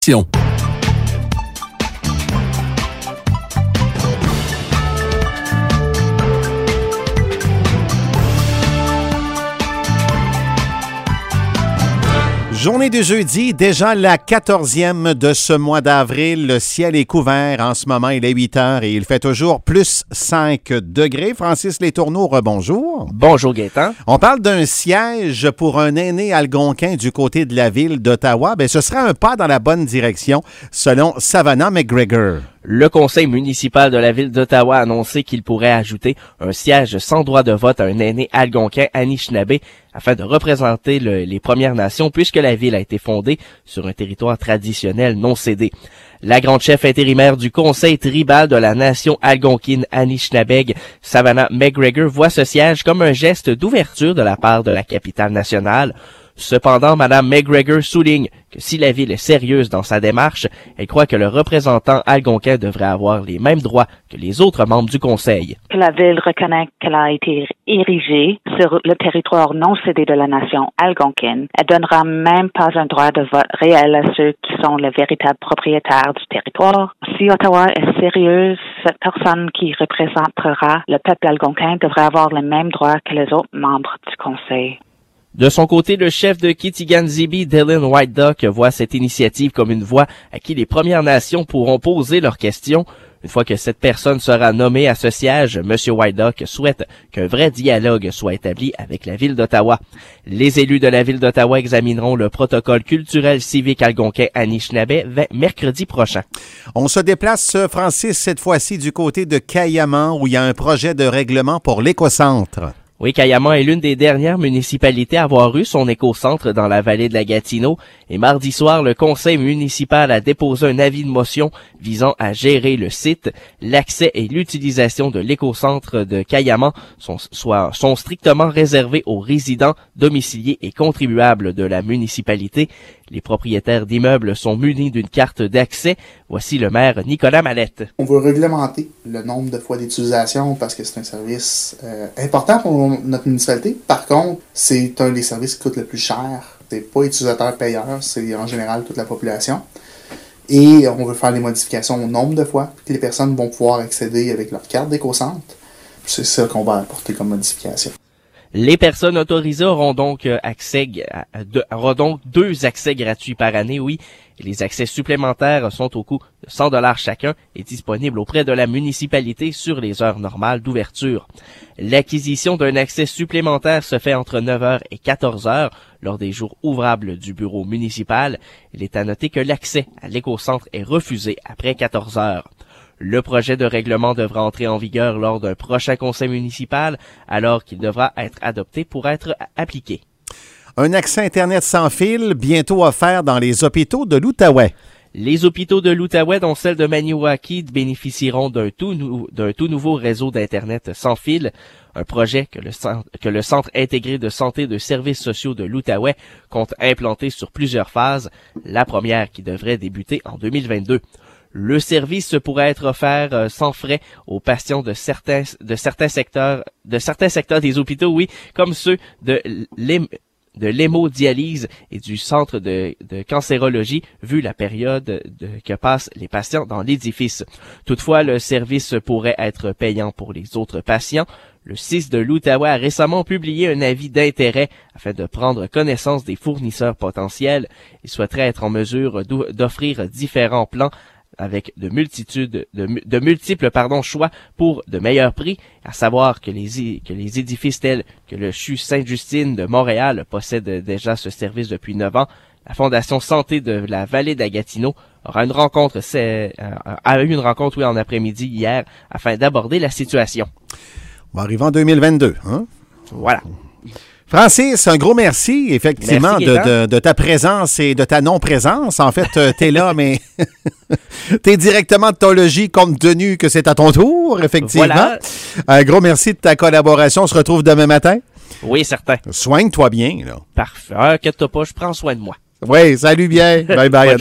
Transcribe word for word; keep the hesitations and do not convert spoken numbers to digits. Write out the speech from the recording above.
Journée de jeudi, déjà la quatorzième de ce mois d'avril. Le ciel est couvert en ce moment, il est huit heures et il fait toujours plus cinq degrés. Francis Letourneau, rebonjour. Bonjour Gaétan. On parle d'un siège pour un aîné algonquin du côté de la ville d'Ottawa. Bien, ce serait un pas dans la bonne direction, selon Savannah McGregor. Le conseil municipal de la ville d'Ottawa a annoncé qu'il pourrait ajouter un siège sans droit de vote à un aîné algonquin Anishinaabe afin de représenter le, les Premières Nations puisque la ville a été fondée sur un territoire traditionnel non cédé. La grande chef intérimaire du conseil tribal de la nation algonquine Anishinaabe, Savannah McGregor, voit ce siège comme un geste d'ouverture de la part de la capitale nationale. Cependant, Mme McGregor souligne que si la ville est sérieuse dans sa démarche, elle croit que le représentant algonquin devrait avoir les mêmes droits que les autres membres du conseil. Que la ville reconnaît qu'elle a été érigée sur le territoire non cédé de la nation algonquine, elle donnera même pas un droit de vote réel à ceux qui sont les véritables propriétaires du territoire. Si Ottawa est sérieuse, cette personne qui représentera le peuple algonquin devrait avoir les mêmes droits que les autres membres du conseil. De son côté, le chef de Kitigan-Zibi, Dylan White Duck, voit cette initiative comme une voie à qui les Premières Nations pourront poser leurs questions. Une fois que cette personne sera nommée à ce siège, M. White Duck souhaite qu'un vrai dialogue soit établi avec la ville d'Ottawa. Les élus de la ville d'Ottawa examineront le protocole culturel civique algonquin Anishinaabe mercredi prochain. On se déplace, Francis, cette fois-ci du côté de Cayamant, où il y a un projet de règlement pour l'écocentre. Oui, Cayamant est l'une des dernières municipalités à avoir eu son écocentre dans la vallée de la Gatineau. Et mardi soir, le conseil municipal a déposé un avis de motion visant à gérer le site. L'accès et l'utilisation de l'écocentre de Cayamant sont, soit, sont strictement réservés aux résidents, domiciliés et contribuables de la municipalité. Les propriétaires d'immeubles sont munis d'une carte d'accès. Voici le maire Nicolas Mallette. On veut réglementer le nombre de fois d'utilisation parce que c'est un service euh, important pour notre municipalité. Par contre, c'est un des services qui coûte le plus cher. C'est pas utilisateur-payeur, c'est en général toute la population. Et on veut faire des modifications au nombre de fois que les personnes vont pouvoir accéder avec leur carte d'écocentre. C'est ça qu'on va apporter comme modification. Les personnes autorisées auront donc accès à deux, auront donc deux accès gratuits par année, oui. Et les accès supplémentaires sont au coût de cent dollars chacun et disponibles auprès de la municipalité sur les heures normales d'ouverture. L'acquisition d'un accès supplémentaire se fait entre neuf heures et quatorze heures lors des jours ouvrables du bureau municipal. Il est à noter que l'accès à l'écocentre est refusé après quatorze heures. Le projet de règlement devra entrer en vigueur lors d'un prochain conseil municipal, alors qu'il devra être adopté pour être appliqué. Un accès Internet sans fil bientôt offert dans les hôpitaux de l'Outaouais. Les hôpitaux de l'Outaouais, dont celle de Maniwaki, bénéficieront d'un tout, nou- d'un tout nouveau réseau d'Internet sans fil, un projet que le, centre, que le Centre intégré de santé de services sociaux de l'Outaouais compte implanter sur plusieurs phases, la première qui devrait débuter en deux mille vingt-deux. Le service pourrait être offert euh, sans frais aux patients de certains de certains secteurs de certains secteurs des hôpitaux, oui, comme ceux de l'hém, de l'hémodialyse et du centre de, de cancérologie, vu la période de, que passent les patients dans l'édifice. Toutefois, le service pourrait être payant pour les autres patients. Le C I S de l'Outaouais a récemment publié un avis d'intérêt afin de prendre connaissance des fournisseurs potentiels. Il souhaiterait être en mesure d'offrir différents plans avec de multitudes, de, de multiples, pardon, choix pour de meilleurs prix, à savoir que les, que les édifices tels que le C H U Sainte-Justine de Montréal possèdent déjà ce service depuis neuf ans. La Fondation Santé de la Vallée de la Gatineau aura une rencontre, c'est, euh, a eu une rencontre, oui, en après-midi hier, afin d'aborder la situation. On va arriver en deux mille vingt-deux, hein? Voilà. Francis, un gros merci, effectivement, merci, de, de, de ta présence et de ta non-présence. En fait, euh, t'es là, mais t'es directement de ton logis, compte tenu que c'est à ton tour, effectivement. Voilà. Un gros merci de ta collaboration. On se retrouve demain matin. Oui, certain. Soigne-toi bien, là. Parfait. Inquiète-toi pas, je prends soin de moi. Oui, salut bien. Bye bye.